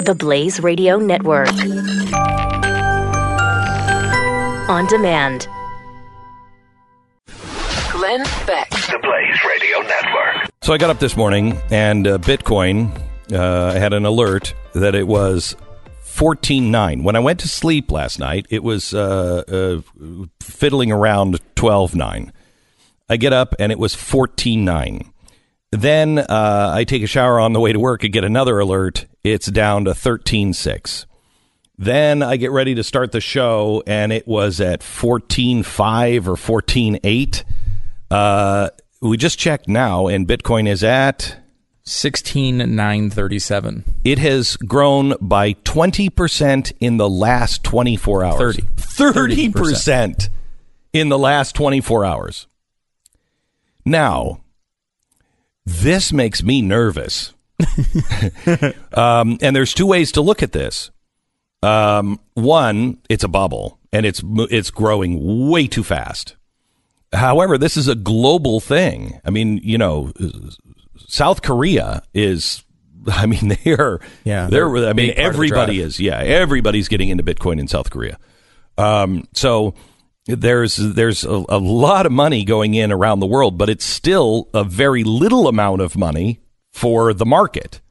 the Blaze Radio Network. On demand. Glenn Beck. The Blaze Radio Network. So I got up this morning and Bitcoin, I had an alert that it was 14.9. When I went to sleep last night, it was fiddling around 12.9. I get up and it was 14.9. Then I take a shower on the way to work and get another alert. It's down to 13.6. Then I get ready to start the show and it was at 14.5 or 14.8. We just checked now and Bitcoin is at 16,937. It has grown by 20% in the last 24 hours. 30% in the last 24 hours. Now, this makes me nervous. And there's two ways to look at this. One, it's a bubble, and it's growing way too fast. However, this is a global thing. I mean, you know, South Korea is, I mean, they're I mean, everybody is, everybody's getting into Bitcoin in South Korea. So there's a lot of money going in around the world, but it's still a very little amount of money for the market.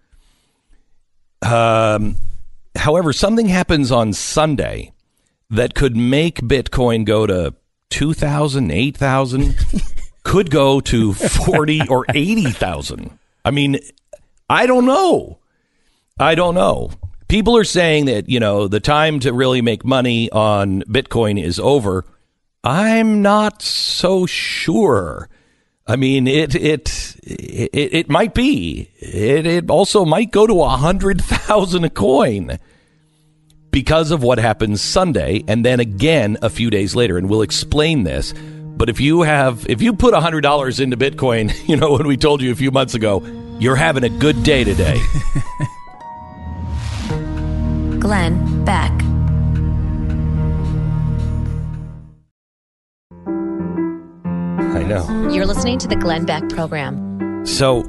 However, something happens on Sunday that could make Bitcoin go to 2,000, 8,000, could go to 40 or 80,000. I mean, I don't know. People are saying that, you know, the time to really make money on Bitcoin is over. I'm not so sure. I mean, it might be. It also might go to 100,000 a coin because of what happens Sunday, and then again a few days later. And we'll explain this. But if you put $100 into Bitcoin, you know, when we told you a few months ago, you're having a good day today. Glenn Beck. I know. You're listening to the Glenn Beck program. So,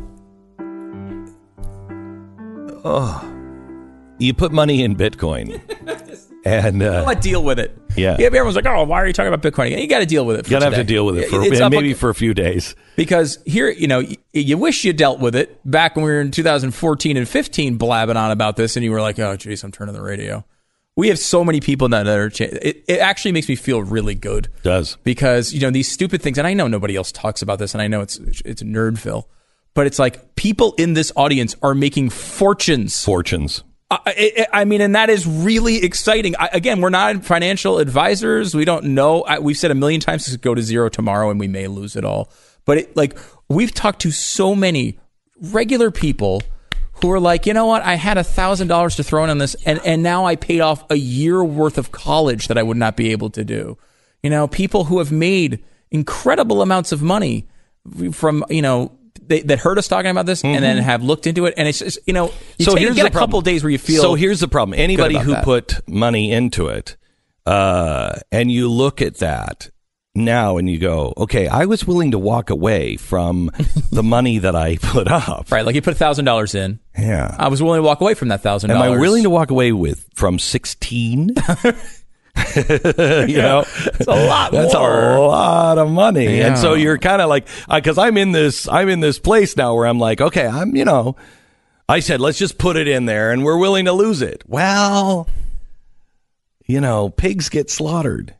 you put money in Bitcoin, and Deal with it. Yeah. Everyone's like, "Oh, why are you talking about Bitcoin?" You got to deal with it. You got to have to deal with it for maybe for a few days. Because here, you know, you wish you dealt with it back when we were in 2014 and 15 blabbing on about this, and you were like, "Oh, geez, I'm turning the radio." We have so many people that are. It actually makes me feel really good. It does. Because, you know, these stupid things, and I know nobody else talks about this, and I know it's Nerdville, but it's like people in this audience are making fortunes. I mean, and that is really exciting. Again, we're not financial advisors. We don't know. We've said a million times to go to zero tomorrow, and we may lose it all. But we've talked to so many regular people who are like, you know what? I had $1,000 to throw in on this, and now I paid off a year worth of college that I would not be able to do. You know, people who have made incredible amounts of money from, you know, that heard us talking about this and then have looked into it, and it's just, you know, you get a couple days where you feel. So here's the problem: anybody who put money into it, and you look at that now and you go, okay, I was willing to walk away from the money that I put up. Right, like you put $1,000 in. Yeah, I was willing to walk away from that $1,000. Am I willing to walk away from 16? You know, it's a lot. That's more. a lot of money, yeah. And so you're kind of like, because I'm in this place now where I'm like, okay, I said let's just put it in there, and we're willing to lose it. Well, you know, pigs get slaughtered.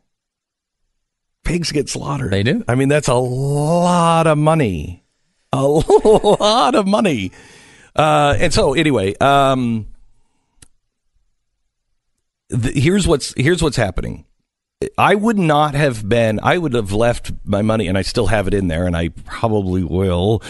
They do. I mean, that's a lot of money. And so anyway, here's what's happening. I would have left my money, and I still have it in there, and I probably will.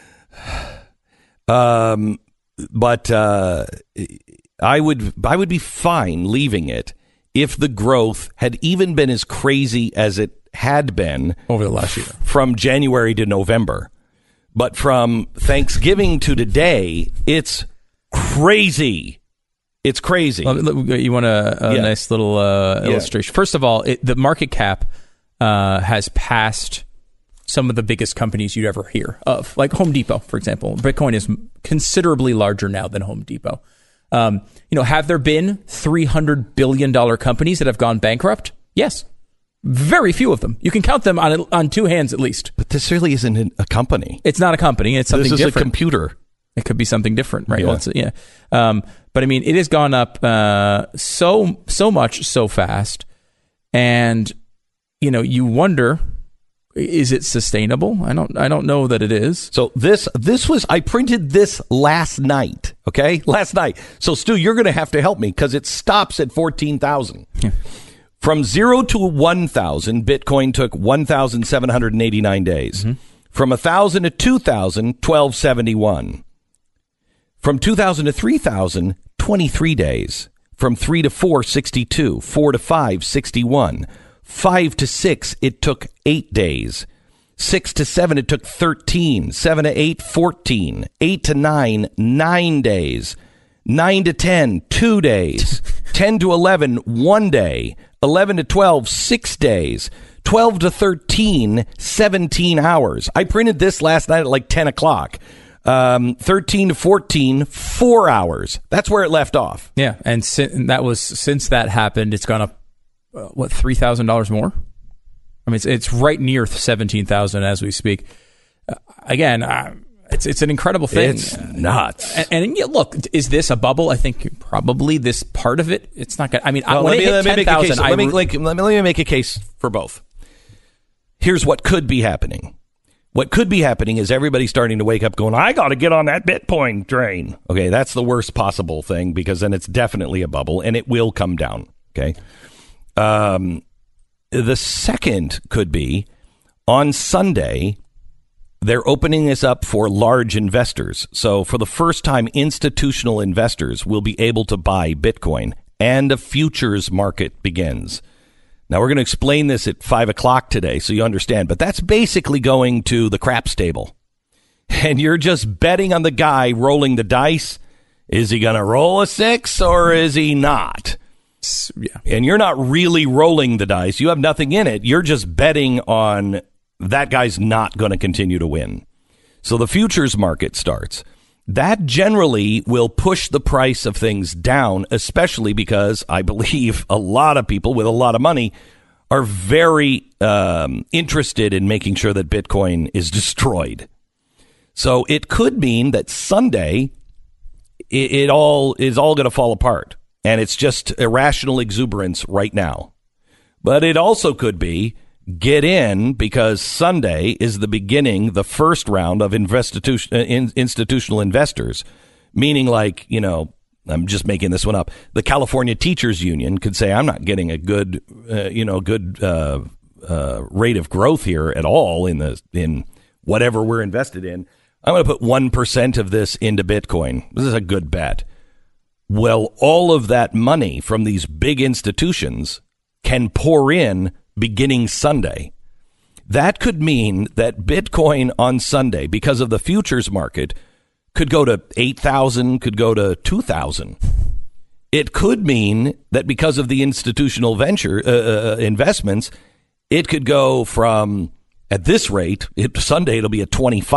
But I would be fine leaving it if the growth had even been as crazy as it had been over the last year, from January to November. But from Thanksgiving to today, it's crazy. It's crazy. You want a nice little illustration? First of all, the market cap has passed some of the biggest companies you'd ever hear of, like Home Depot, for example. Bitcoin is considerably larger now than Home Depot. Have there been $300 billion companies that have gone bankrupt? Yes. Very few of them. You can count them on two hands at least. But this really isn't a company. It's not a company. It's something different. This is a computer. It could be something different, right? Yeah. But I mean, it has gone up so much so fast, and you wonder, is it sustainable? I don't know that it is. So this was, I printed this last night. Okay, last night. So Stu, you're going to have to help me because it stops at 14,000. Yeah. From 0 to 1,000, Bitcoin took 1,789 days. Mm-hmm. From 1,000 to 2,000, 1,271. From 2,000 to 3,000, 23 days. From 3 to 4, 62. 4 to 5, 61. 5 to 6, it took 8 days. 6 to 7, it took 13. 7 to 8, 14. 8 to 9, 9 days. 9 to 10, 2 days. 10 to 11, 1 day. 11 to 12, 6 days. 12 to 13, 17 hours. I printed this last night at like 10 o'clock. 13 to 14, 4 hours. That's where it left off. Yeah, and since that happened, it's gone up, $3,000 more? I mean, it's right near 17,000 as we speak. Again, it's an incredible thing. It's nuts. And look, is this a bubble? I think probably this part of it. It's not going. I mean, well, when it hit 10,000, let me make a case for both. Here's what could be happening. What could be happening is everybody starting to wake up going, I got to get on that Bitcoin train. Okay, that's the worst possible thing because then it's definitely a bubble and it will come down. Okay. The second could be on Sunday, they're opening this up for large investors. So for the first time, institutional investors will be able to buy Bitcoin and a futures market begins. Now, we're going to explain this at 5 o'clock today so you understand, but that's basically going to the craps table. And you're just betting on the guy rolling the dice. Is he going to roll a 6 or is he not? Yeah. And you're not really rolling the dice. You have nothing in it. You're just betting on that guy's not going to continue to win. So the futures market starts. That generally will push the price of things down, especially because I believe a lot of people with a lot of money are very interested in making sure that Bitcoin is destroyed. So it could mean that Sunday it all is all going to fall apart, and it's just irrational exuberance right now. But it also could be get in because Sunday is the beginning, the first round of institutional investors, meaning like, I'm just making this one up. The California Teachers Union could say, I'm not getting a good rate of growth here at all in whatever we're invested in. I'm going to put 1% of this into Bitcoin. This is a good bet. Well, all of that money from these big institutions can pour in beginning Sunday. That could mean that Bitcoin on Sunday, because of the futures market, could go to 8,000, could go to 2,000. It could mean that because of the institutional venture investments, it could go from, at this rate, Sunday it'll be at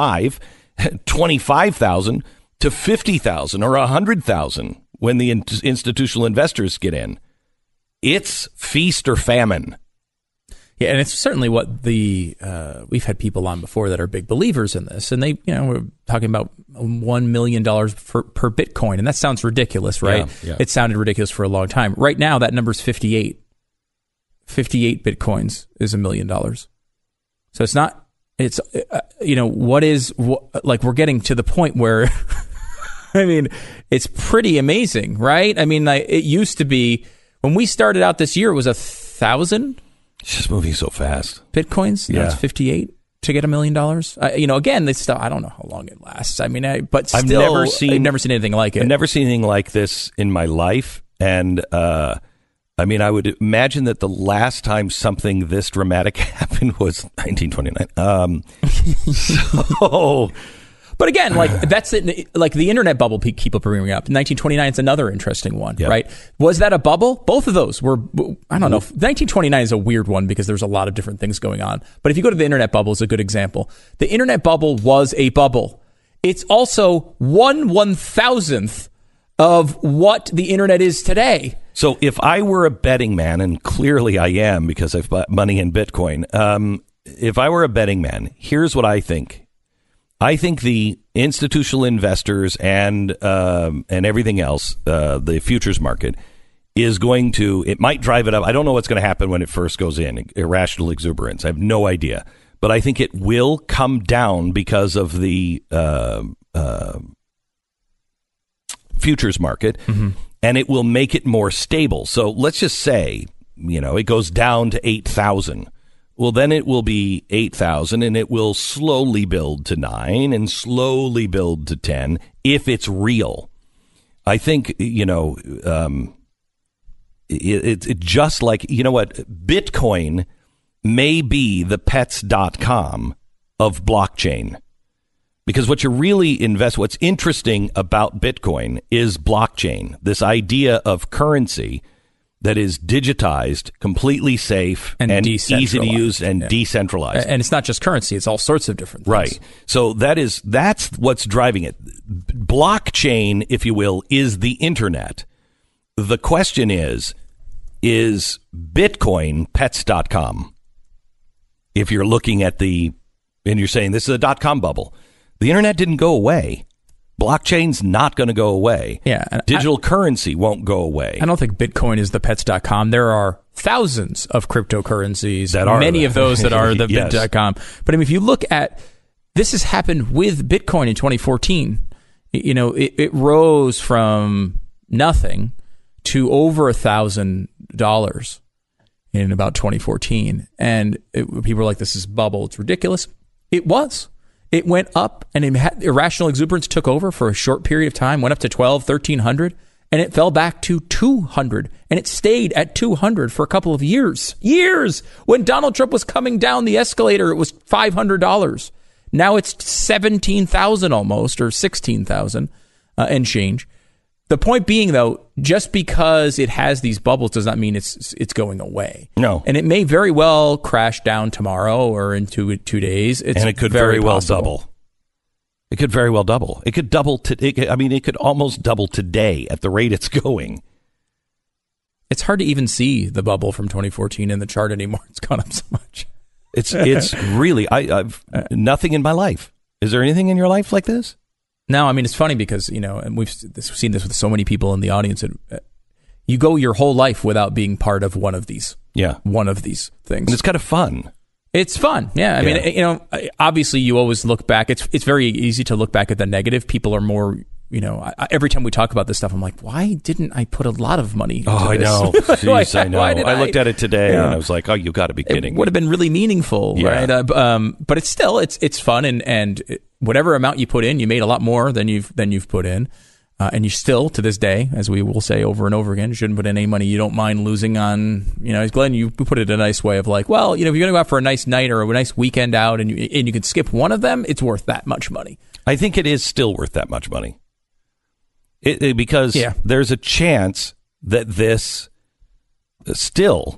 25,000 to 50,000 or 100,000 when the institutional investors get in. It's feast or famine. Yeah, and it's certainly what we've had people on before that are big believers in this, and they, we're talking about $1 million per Bitcoin, and that sounds ridiculous, right? Yeah. It sounded ridiculous for a long time. Right now, that number's 58. 58 Bitcoins is $1 million. So it's not. It's we're getting to the point where, I mean, it's pretty amazing, right? I mean, it used to be when we started out this year, it was 1,000. It's just moving so fast. Bitcoins. Now it's 58 to get $1 million. Again, this stuff, I don't know how long it lasts. I mean, I've never seen anything like it. I've never seen anything like this in my life. And, I would imagine that the last time something this dramatic happened was 1929. But again, that's it. Like the internet bubble people bringing up. 1929 is another interesting one, right? Was that a bubble? Both of those were. I don't know. 1929 is a weird one because there's a lot of different things going on. But if you go to the internet bubble, is a good example. The internet bubble was a bubble. It's also 1/1000th of what the internet is today. So if I were a betting man, and clearly I am because I've bought money in Bitcoin, if I were a betting man, here's what I think. I think the institutional investors and everything else, the futures market, is going to, it might drive it up. I don't know what's going to happen when it first goes in, irrational exuberance. I have no idea. But I think it will come down because of the futures market, and it will make it more stable. So let's just say, it goes down to 8,000. Well, then it will be 8,000, and it will slowly build to 9 and slowly build to 10 if it's real. I think, it's just like, Bitcoin may be the pets.com of blockchain. Because what you're really what's interesting about Bitcoin is blockchain, this idea of currency that is digitized, completely safe, and easy to use and decentralized. And it's not just currency, it's all sorts of different things. Right. So that's what's driving it. Blockchain, if you will, is the internet. The question is Bitcoin pets.com? If you're looking at and you're saying this is a .com bubble. The internet didn't go away. Blockchain's not going to go away. Yeah, digital currency won't go away. I don't think Bitcoin is the pets.com. There are thousands of cryptocurrencies, many of those that are the yes. bit.com. But I mean, if you look at, this has happened with Bitcoin in 2014. It rose from nothing to over $1,000 in about 2014. And people were like, this is bubble. It's ridiculous. It was. It went up, and irrational exuberance took over for a short period of time, went up to 1,300, and it fell back to 200, and it stayed at 200 for a couple of years. When Donald Trump was coming down the escalator, it was $500. Now it's 17,000 almost, or 16,000 and change. The point being, though, just because it has these bubbles does not mean it's going away. No. And it may very well crash down tomorrow or in 2 days. And it could very well double. It could very well double. It could double. It could almost double today at the rate it's going. It's hard to even see the bubble from 2014 in the chart anymore. It's gone up so much. It's really, I've nothing in my life. Is there anything in your life like this? No, I mean, it's funny because, and we've seen this with so many people in the audience. You go your whole life without being part of one of these. Yeah. One of these things. And it's kind of fun. It's fun. Yeah. I mean, obviously you always look back. It's very easy to look back at the negative. People are more, every time we talk about this stuff, I'm like, why didn't I put a lot of money into I this? know. Jeez, I know. I looked at it today and I was like, oh, you got to be kidding. It would have been really meaningful, right? But it's still, it's fun. And whatever amount you put in, you made a lot more than you've put in. And you still, to this day, as we will say over and over again, you shouldn't put in any money you don't mind losing on, Glenn, you put it in a nice way of like, well, if you're going to go out for a nice night or a nice weekend out and you can skip one of them, it's worth that much money. I think it is still worth that much money. Because there's a chance that this still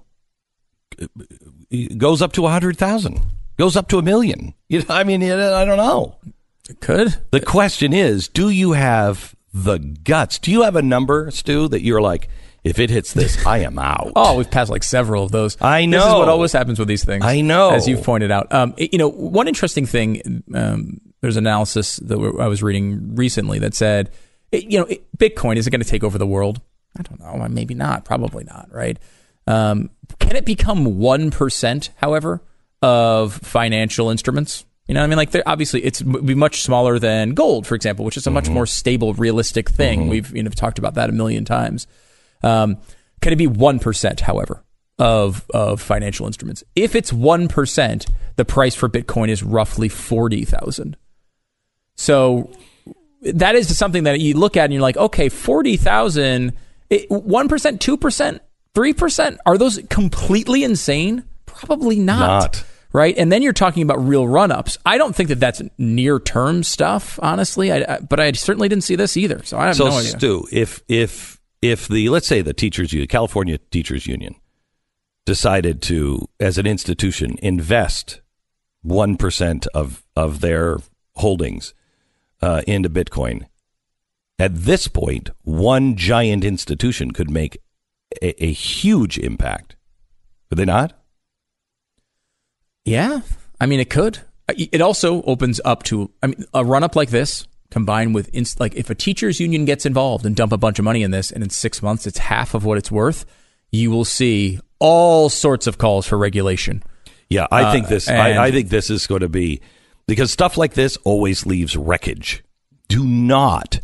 goes up to 100,000, goes up to 1 million. I don't know. It could. The question is, do you have the guts? Do you have a number, Stu, that you're like, if it hits this, I am out? Oh, we've passed like several of those. I know. This is what always happens with these things. I know. As you've pointed out. One interesting thing, there's analysis that I was reading recently that said, Bitcoin, is it going to take over the world? I don't know. Maybe not. Probably not, right? Can it become 1%, however, of financial instruments? Obviously, it's be much smaller than gold, for example, which is a much more stable, realistic thing. We've talked about that a million times. Can it be 1%, however, of financial instruments? If it's 1%, the price for Bitcoin is roughly 40,000. So that is something that you look at and you're like, okay, 40,000, 1%, 2%, 3%, are those completely insane? Probably not. Right? And then you're talking about real run-ups. I don't think that that's near-term stuff, honestly. But I certainly didn't see this either. So I have no idea. So, Stu, if let's say the California Teachers Union decided to, as an institution, invest 1% of their holdings into Bitcoin, At this point, one giant institution could make a huge impact. Could they not? Yeah. I mean, it could. It also opens up to, a run-up like this, combined with, if a teachers union gets involved and dump a bunch of money in this, and in 6 months it's half of what it's worth, you will see all sorts of calls for regulation. Yeah, I think this. I think this is going to be, because stuff like this always leaves wreckage. Do not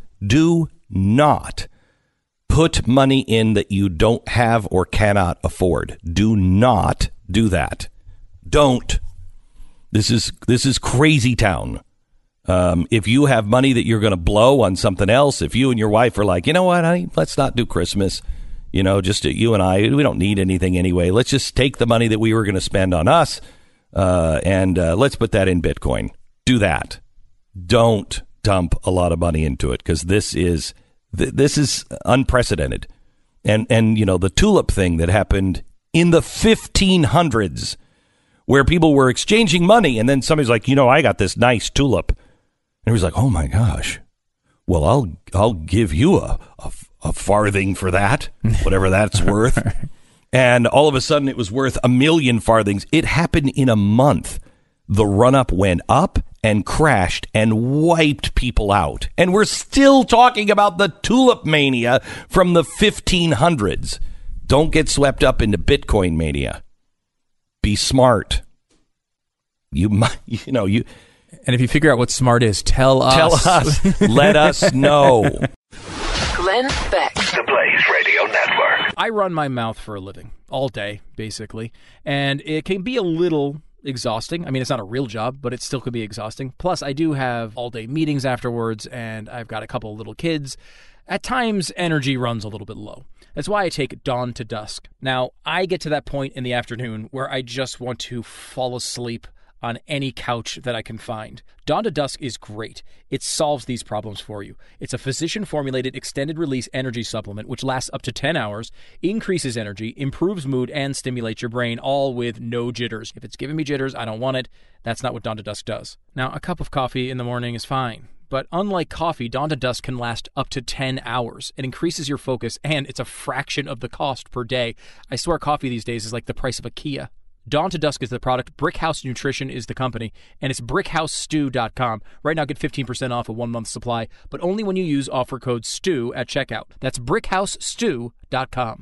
put money in that you don't have or cannot afford. Do not do that. Don't. This is crazy town. If you have money that you're going to blow on something else, if you and your wife are like, you know what, honey, let's not do Christmas. Just you and I, we don't need anything anyway. Let's just take the money that we were going to spend on us and let's put that in Bitcoin. Do that. Don't dump a lot of money into it, because this is unprecedented. And the tulip thing that happened in the 1500s, where people were exchanging money, and then somebody's like, I got this nice tulip. And he was like, oh my gosh, well, I'll give you a farthing for that, whatever that's worth. And all of a sudden it was worth 1 million farthings. It happened in a month. The run-up went up and crashed and wiped people out. And we're still talking about the tulip mania from the 1500s. Don't get swept up into Bitcoin mania. Be smart. And if you figure out what smart is, tell us. Let us know. Glenn Beck. The Blaze Radio Network. I run my mouth for a living all day, basically, and it can be a little exhausting. I mean, it's not a real job, but it still could be exhausting. Plus, I do have all-day meetings afterwards, and I've got a couple of little kids. At times, energy runs a little bit low. That's why I take dawn to dusk. Now, I get to that point in the afternoon where I just want to fall asleep on any couch that I can find. Dawn to Dusk is great. It solves these problems for you. It's a physician-formulated extended-release energy supplement which lasts up to 10 hours, increases energy, improves mood, and stimulates your brain, all with no jitters. If it's giving me jitters, I don't want it. That's not what Dawn to Dusk does. Now, a cup of coffee in the morning is fine. But unlike coffee, Dawn to Dusk can last up to 10 hours. It increases your focus, and it's a fraction of the cost per day. I swear coffee these days is like the price of a Kia. Dawn to Dusk is the product, Brickhouse Nutrition is the company, and it's brickhousestew.com. Right now, get 15% off a 1-month supply, but only when you use offer code STEW at checkout. That's brickhousestew.com.